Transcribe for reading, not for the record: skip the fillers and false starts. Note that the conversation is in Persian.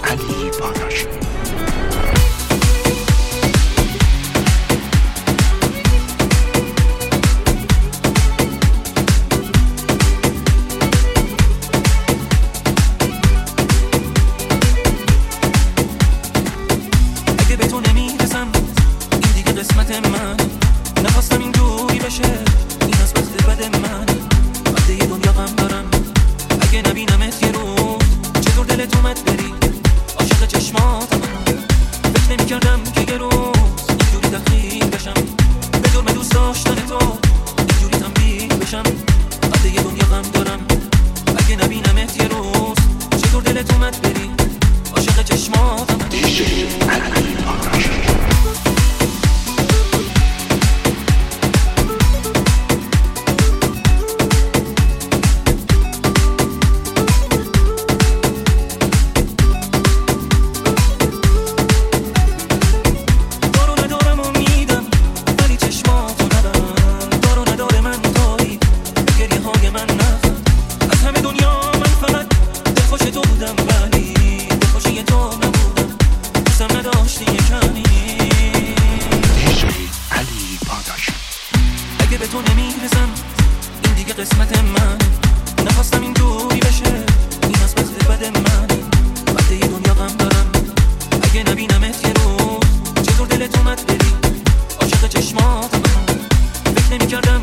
علی پاداش. اگه به تو نمیرسم این دیگه قسمت من، نخواستم این دوری بشه این از بخت بد من. وقتی یه دنیا غم دارم اگه نبینمت یه روز، چطور دلت اومد بری عاشق چشماتم. فکر نمی‌کردم که یه روز اینجوری تخلیل بشم، به جرم دوست داشتن تو اینجوری تنبیه بشم. وقتی یه دنیا غم دارم اگه نبینمت یه روز، چطور دلت اومد بری عاشق چشماتم. علی پاداش. اگه به تو نمیرسم این دیگه قسمت من، نخواستم این دوری بشه این از بخت بد من. وقتی یه دنیا غم دارم اگه نبینمت یه روز، چطور دلت اومد بری عاشق چشماتم. فکر نمی‌کردم